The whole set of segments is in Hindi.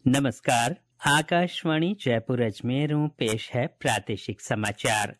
नमस्कार। आकाशवाणी जयपुर अजमेर पेश है प्रादेशिक समाचार।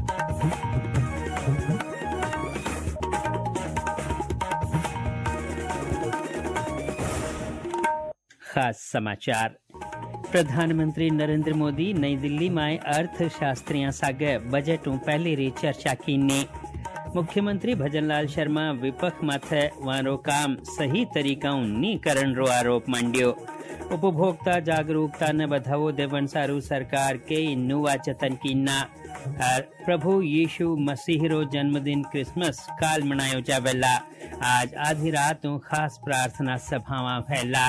खास समाचार। प्रधानमंत्री नरेंद्र मोदी नई दिल्ली में अर्थशास्त्रियों सागे बजटों पहली री चर्चा कीनी। मुख्यमंत्री भजनलाल शर्मा विपक्ष माथे वारो काम सही तरीका नी करण रो आरोप मांड्यो। उपभोक्ता जागरूकता ने बढ़ावो देवन सारू सरकार के नुवा जतन कीना। प्रभु यीशु मसीह रो जन्मदिन क्रिसमस काल मनायो जावेला। आज आधी रात खास प्रार्थना सभावां फैला।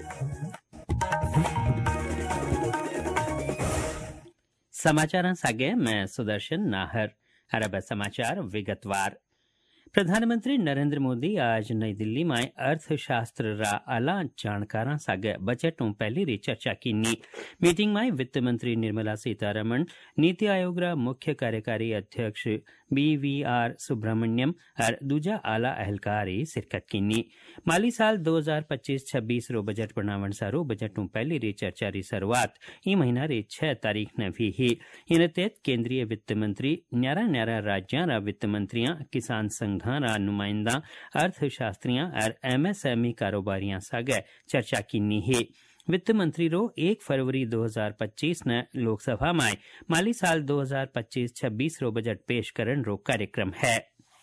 समाचार सागे मैं सुदर्शन नाहर। अरब समाचार विगतवार। प्रधानमंत्री नरेंद्र मोदी आज नई दिल्ली में अर्थशास्त्र रा आला जानकारा सागे बजटों पहली री चर्चा कीनी। मीटिंग में वित्त मंत्री निर्मला सीतारमण, नीति आयोग रा मुख्य कार्यकारी अध्यक्ष BVR सुब्रमण्यम और दूजा आला अहलकारी शिरकत कीनी। माली साल 2025-26 रो बजट बनावण सारू बजटों पहली री चर्चा री शुरुआत ई महीना री 6 तारीख ने भी ही। इन तहत केंद्रीय वित्त मंत्री न्यारा राज्यां रा वित्त मंत्रियां, किसान संघां रा नुमाइंदा, अर्थशास्त्रियां और MSME कारोबारियां सागे चर्चा कीनी है। वित्त मंत्री रो 1 फरवरी 2025 ने लोकसभा में माली साल 2025-26 रो बजट पेश करन रो कार्यक्रम है।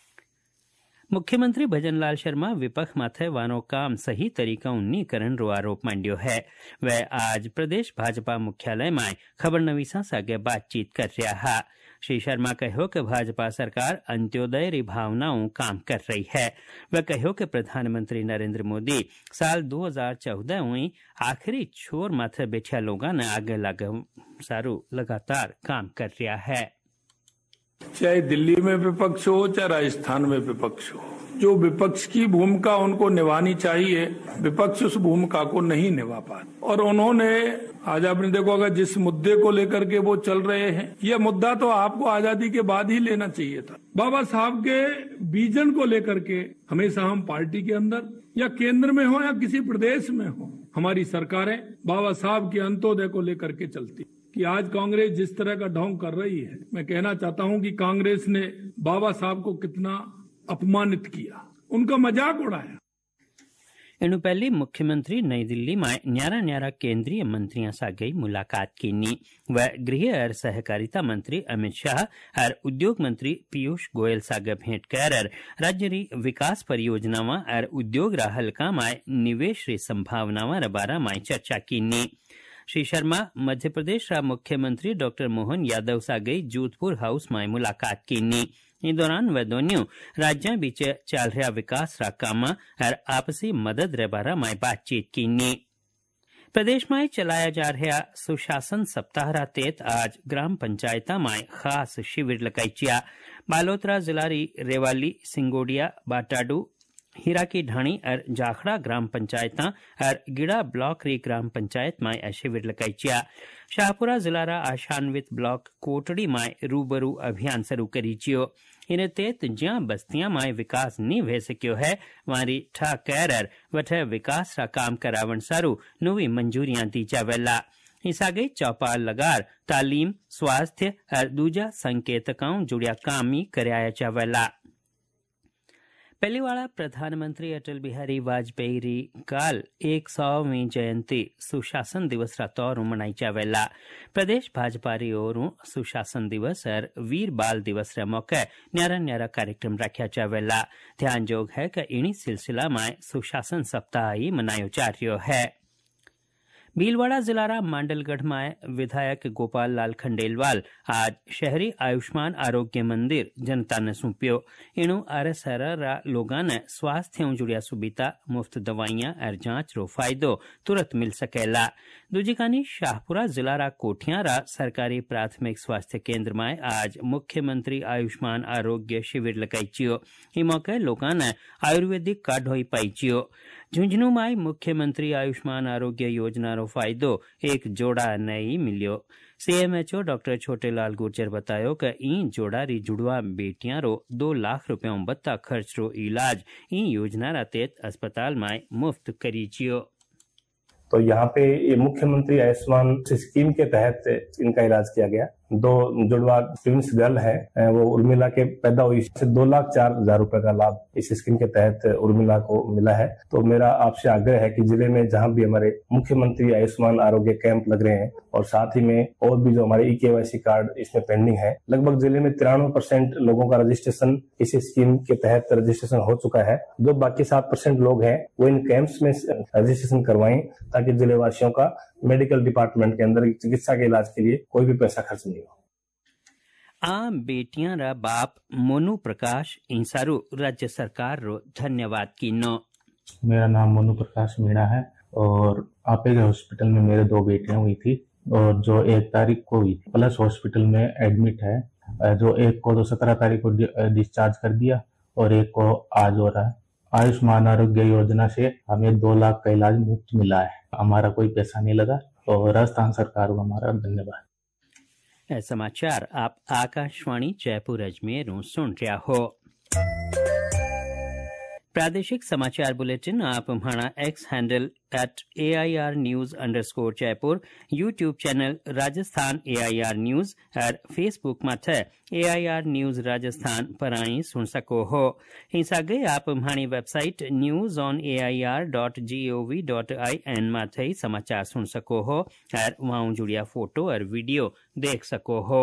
मुख्यमंत्री भजनलाल शर्मा विपक्ष माथे वानो काम सही तरीका नी करण रो आरोप मांड्यो है। वह आज प्रदेश भाजपा मुख्यालय में खबरनवीसा सागे बातचीत कर रहा है। श्री शर्मा कहो कि भाजपा सरकार अंत्योदय री भावनाओं काम कर रही है। वह कहो कि प्रधानमंत्री नरेंद्र मोदी साल 2014 हुई आखिरी छोर माथे बैठा लोगों ने आगे लगे सारू लगातार काम कर रहा है। चाहे दिल्ली में विपक्ष हो, चाहे राजस्थान में विपक्ष हो, जो विपक्ष की भूमिका उनको निभानी चाहिए, विपक्ष उस भूमिका को नहीं निभा पाते। और उन्होंने आज आपने देखो अगर जिस मुद्दे को लेकर के वो चल रहे हैं, ये मुद्दा तो आपको आजादी के बाद ही लेना चाहिए था। बाबा साहब के विजन को लेकर के हमेशा हम पार्टी के अंदर या केंद्र में हो या किसी प्रदेश में हो, हमारी सरकारें बाबा साहब के अंत्योदय को लेकर के चलती। कि आज कांग्रेस जिस तरह का ढोंग कर रही है, मैं कहना चाहता हूं कि कांग्रेस ने बाबा साहब को कितना अपमानित किया, उनका मजाक उड़ाया। इनु पहले मुख्यमंत्री नई दिल्ली में न्यारा केंद्रीय मंत्रियों सागे मुलाकात कीनी। वह गृह और सहकारिता मंत्री अमित शाह और उद्योग मंत्री पीयूष गोयल सागे भेंट कर राज्य री विकास परियोजनावां और उद्योग रा हल्का में निवेश री संभावनावां रे बारे में चर्चा कीनी। श्री शर्मा मध्य प्रदेश रा मुख्यमंत्री डॉक्टर मोहन यादव सागे जोधपुर हाउस में मुलाकात कीनी। इस दौरान वह दोनों राज्यों बीच चल रहा विकास रा कामा और आपसी मदद रे बारे में बातचीत कीनी। प्रदेश में चलाया जा रहा सुशासन सप्ताह रा तहत आज ग्राम पंचायता में खास शिविर लगाईचिया। बालोतरा जिला री रेवाली, सिंगोडिया, बाटाडू, हीरा की ढाणी और जाखड़ा ग्राम पंचायत और गिड़ा ब्लॉक री ग्राम पंचायत में शिविर लगाईचिया। शाहपुरा जिला रा आशान्वित ब्लॉक कोटड़ी में रूबरू अभियान शुरू करीचियो। इन तहत ज्यां बस्तियां में विकास नहीं वे सक्यो है, वारी ठा कर वठे विकास रा काम करावन सारू नवी मंजूरियां दी जावेला। इस आगे चौपाल लगार तालीम, स्वास्थ्य और दूजा संकेतकाओं जुड़िया काम ही कराया जावेला। पहली वाला प्रधानमंत्री अटल बिहारी वाजपेयी री काल 100वीं जयंती सुशासन दिवस रा तौर मनाई जावेला। प्रदेश भाजपा री ओर सुशासन दिवस और वीर बाल दिवस रे मौके न्यारा कार्यक्रम रखा जावेला। ध्यान जोग है कि इन्हीं सिलसिला में सुशासन सप्ताह ही मनायो जा रहा है। भीलवाड़ा जिला रा मांडलगढ़ में विधायक गोपाल लाल खंडेलवाल आज शहरी आयुष्मान आरोग्य मंदिर जनता ने सौंप्यो। इनु आरएसआर रा लोगा ने स्वास्थ्य जुड़िया सुविधा, मुफ्त दवाइयां और जांच रो फायदो तुरंत मिल सकेला। दूजी कानी शाहपुरा जिला रा कोठिया रा सरकारी प्राथमिक स्वास्थ्य केंद्र में आज मुख्यमंत्री आयुष्मान आरोग्य शिविर लगाईचियो। ई मौके लोगा ने आयुर्वेदिक कार्ड होई पाईचियो। झुंझुनू में मुख्यमंत्री आयुष्मान आरोग्य योजना रो फायदो एक जोड़ा नहीं मिलियो। सीएमएचओ डॉक्टर छोटेलाल गुर्जर बतायो कि ई जोड़ा री जुड़वा बेटियां रो 2 लाख रुपया बत्ता खर्च रो इलाज ई योजना रा तहत अस्पताल में मुफ्त करीचियो। तो यहाँ पे ये मुख्यमंत्री आयुष्मान स्कीम के तहत इनका इलाज किया गया। 2 जुड़वा ट्विंस गर्ल है, वो उर्मिला के पैदा हुई से 2,04,000 रुपए का लाभ इस स्कीम के तहत उर्मिला को मिला है। तो मेरा आपसे आग्रह है कि जिले में जहाँ भी हमारे मुख्यमंत्री आयुष्मान आरोग्य कैंप लग रहे हैं और साथ ही में और भी जो हमारे EKYC कार्ड इसमें पेंडिंग है, लगभग जिले में 93% लोगों का रजिस्ट्रेशन इस स्कीम के तहत रजिस्ट्रेशन हो चुका है। जो बाकी 7% लोग हैं वो इन कैंप्स में रजिस्ट्रेशन करवाएं ताकि जिले वासियों का मेडिकल डिपार्टमेंट के अंदर चिकित्सा के इलाज के लिए कोई भी पैसा खर्च नहीं हो। आ बेटियां रा बाप मोनू प्रकाश इंसारू राज्य सरकार रो धन्यवाद की नो। मेरा नाम मोनू प्रकाश मीणा है और आपेगा हॉस्पिटल में मेरे 2 बेटियां हुई थी और जो 1 तारीख को हुई थी प्लस हॉस्पिटल में एडमिट है। जो एक को तो 17 तारीख को डिस्चार्ज कर दिया और एक को आज हो रहा है। आयुष्मान आरोग्य योजना से हमें 2 लाख का इलाज मुफ्त मिला है, हमारा कोई पैसा नहीं लगा और राजस्थान सरकार को हमारा धन्यवाद। समाचार आप आकाशवाणी जयपुर अजमेर सुन रहा हो। प्रादेशिक समाचार बुलेटिन आप हमारा X handle @AIR News_ Jaipur, YouTube channel Rajasthan AIR News और फेसबुक माथे AIR News राजस्थान पर आई सुन सको हो। हिसागे आप हमारी वेबसाइट newsonair.gov.in माथे समाचार सुन सको हो और वहाँ जुड़िया फोटो और वीडियो देख सको हो।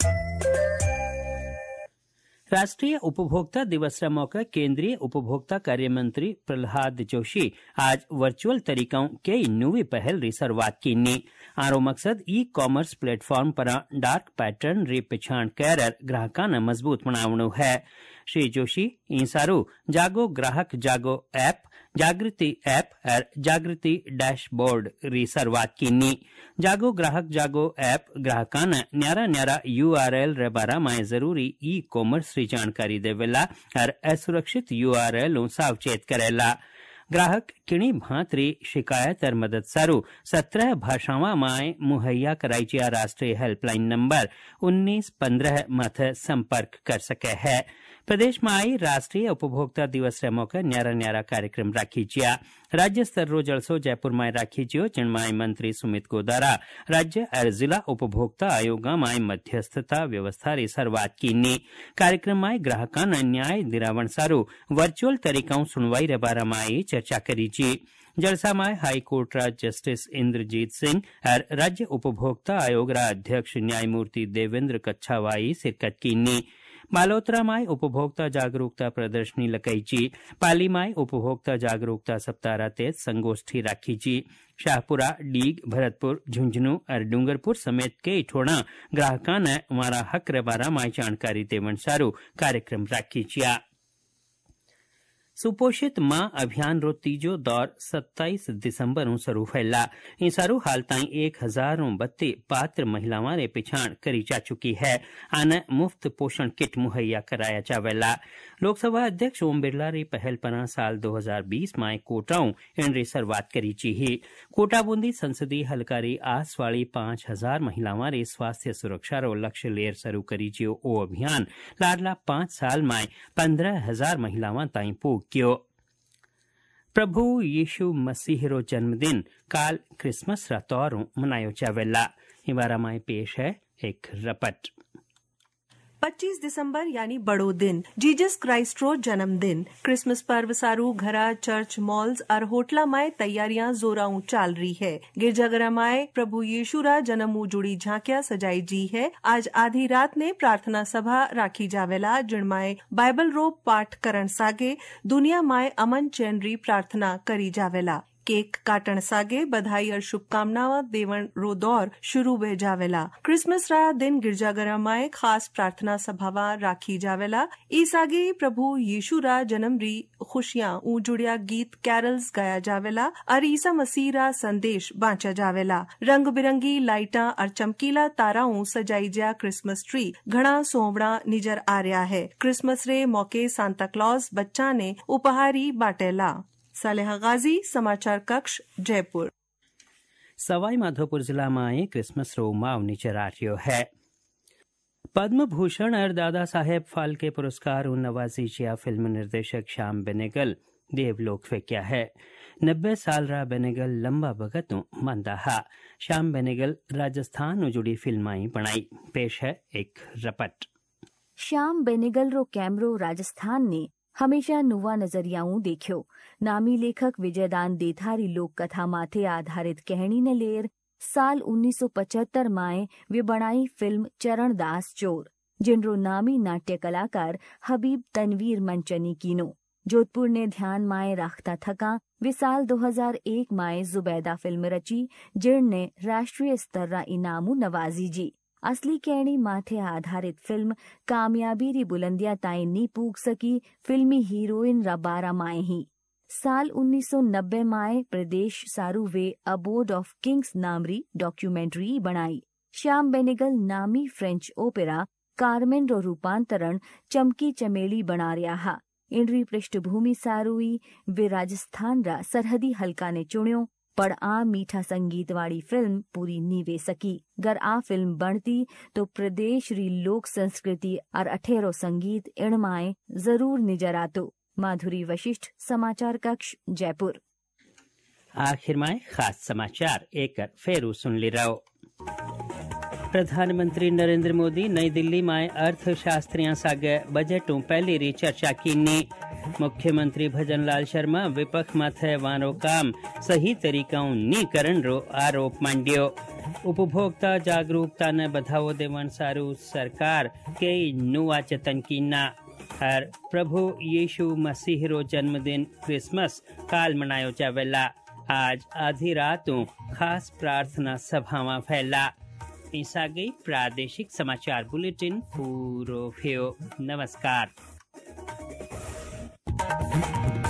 राष्ट्रीय उपभोक्ता दिवस का मौका केंद्रीय उपभोक्ता कार्य मंत्री प्रहलाद जोशी आज वर्चुअल तरीकों कई नवी पहल री शुरुआत की। आरो मकसद ई-कॉमर्स प्लेटफॉर्म पर डार्क पैटर्न री पिछाण कर ग्राहका ने मजबूत बनावणु है। श्री जोशी इंसारू जागो ग्राहक जागो ऐप, जागृति ऐप और जागृति डैशबोर्ड री शुरुआत की। जागो ग्राहक जागो ऐप ग्राहका ने न्यारा URL रे बारा में जरूरी ई-कॉमर्स री जानकारी देवेला और असुरक्षित URL सावचेत करेला। ग्राहक किणी भांतरी शिकायत और मदद सारू 17 भाषाओं में मुहैया कराई जिया राष्ट्रीय हेल्पलाइन नंबर 1915 माथे संपर्क कर सके है। प्रदेश में आई राष्ट्रीय उपभोक्ता दिवस रे मौके न्यारा कार्यक्रम राखी जिया। राज्य स्तर रो जलसो जयपुर में राखी जियो, जिनमें मंत्री सुमित गोदारा राज्य और जिला उपभोक्ता आयोग में मध्यस्थता व्यवस्था री शुरुआत की। कार्यक्रम में ग्राहका ने न्याय दिलावण सारू वर्चुअल तरीकों सुनवाई रे बारे में चर्चा करी जी। जलसा में हाईकोर्ट रा जस्टिस इंद्रजीत सिंह और राज्य उपभोक्ता आयोग रा अध्यक्ष न्यायमूर्ति देवेंद्र कच्छावाई शिरकत की। बालोतरा में उपभोक्ता जागरूकता प्रदर्शनी लगाई जी। पाली में उपभोक्ता जागरूकता सप्ताह तेज संगोष्ठी राखी जी। शाहपुरा, डीग, भरतपुर, झुंझुनू और डूंगरपुर समेत कई ठोड़ा ग्राहका ने हमारा हक रे बारा में जानकारी देवन सारू कार्यक्रम राखी जिया। सुपोषित मां अभियान रो तीजो दौर 27 दिसंबर शुरू फैला। इंसारू हाल ताई 1032 पात्र महिलावां रे पिछाण करी जा चुकी है। आने मुफ्त पोषण किट मुहैया कराया जावेला। लोकसभा अध्यक्ष ओम बिरला री पहल पर साल 2020 में कोटाओं इन री शुरुआत करी ची ही। कोटा बूंदी संसदीय हलकारी आस वाली 5000 महिलावां रे स्वास्थ्य सुरक्षा रो लक्ष्य लेर शुरू करी जियो। ओ अभियान लाडला 5 साल में 15,000 महिलावां ताई पूग क्यों। प्रभु यीशु मसीह रो जन्मदिन काल क्रिसमस रा तौर मनायो जावेला। इबारा में पेश है एक रपट। 25 दिसंबर यानी बड़ो दिन, जीसस क्राइस्ट रो जन्मदिन। क्रिसमस पर्व सारू घरा, चर्च, मॉल्स और होटला माए तैयारियां जोराऊ चाल रही है। गिरजाघरा माए प्रभु यीशु रा जन्मू जुड़ी झांकिया सजाई जी है। आज आधी रात ने प्रार्थना सभा राखी जावेला, जिनमाए बाइबल रो पाठ करण सागे दुनिया माए अमन चैन री प्रार्थना करी जावेला। केक काटण सागे बधाई और शुभकामनाएं देवण रो दौर शुरू बह जावेला। क्रिसमस रा दिन गिरजाघरा माए खास प्रार्थना सभावा राखी जावेला। ई सागे प्रभु यीशु रा जन्म री खुशियां ऊ जुड़िया गीत कैरल्स गाया जावेला और ईसा मसीह रा संदेश बांचा जावेला। रंग बिरंगी लाइटा और चमकीला ताराओं सजाई जा क्रिसमस ट्री घना सोवड़ा निजर आ रहा है। क्रिसमस रे मौके सांता क्लॉज बच्चा ने उपहारी बाटेला। सालेहा गाजी, समाचार कक्ष, जयपुर। सवाई माधोपुर जिला में क्रिसमस रो माव नीचे राठियो है। पद्म भूषण और दादा साहेब फाल्के पुरस्कार नवाजी जिया फिल्म निर्देशक श्याम बेनेगल देवलोक फेंक्या है। 90 साल रा बेनेगल लंबा बगतों मंदा हा। श्याम बेनेगल राजस्थान जुड़ी फिल्माई बनाई। पेश है एक रपट। श्याम बेनेगल रो कैमरो राजस्थान ने हमेशा नुवा नजरियाऊं देख्यो। नामी लेखक विजयदान देथारी लोक कथा माथे आधारित कहणी ने लेर साल 1975 माए वे बनाई फिल्म चरणदास चोर, जिनरो नामी नाट्य कलाकार हबीब तनवीर मंचनी कीनो। जोधपुर ने ध्यान माए राख्ता थका वे साल 2001 माए जुबैदा फिल्म रची, जिनने राष्ट्रीय स्तर रा इनामू नवाजी जी। असली कहणी माथे आधारित फिल्म कामयाबी री बुलंदिया ताई नी पूग सकी फिल्मी हीरोइन रा 12 माए ही। साल 1990 माए प्रदेश सारू वे अबोर्ड ऑफ किंग्स नामरी डॉक्यूमेंट्री बनाई। श्याम बेनेगल नामी फ्रेंच ओपेरा कार्मेन रो रूपांतरण चमकी चमेली बना रहा हा। इंड्री पृष्ठभूमि सारूई वे राजस्थान रा सरहदी हल्का ने चुण्यो, पर आ मीठा संगीत वाली फिल्म पूरी नी वे सकी। गर आ फिल्म बनती तो प्रदेश री लोक संस्कृति और अठेरो संगीत इणमाए जरूर निजर आतो। माधुरी वशिष्ठ, समाचार कक्ष, जयपुर। आखिर में खास समाचार एक फेरू सुन ली रहो। प्रधानमंत्री नरेंद्र मोदी नई दिल्ली में अर्थशास्त्रियों सागे बजटों पहली री चर्चा कीनी। मुख्यमंत्री भजनलाल शर्मा विपक्ष माथे वारो काम सही तरीकाओं नी करण रो आरोप मांड्यो। उपभोक्ता जागरूकता ने बढ़ावो देवन सारू सरकार कई नुआ जतन कीना। हर प्रभु यीशु मसीह रो जन्मदिन क्रिसमस काल मनायो जावेला। आज आधी रातों खास प्रार्थना सभावां फैला। ईसा गई प्रादेशिक समाचार बुलेटिन पूरो भयो। नमस्कार।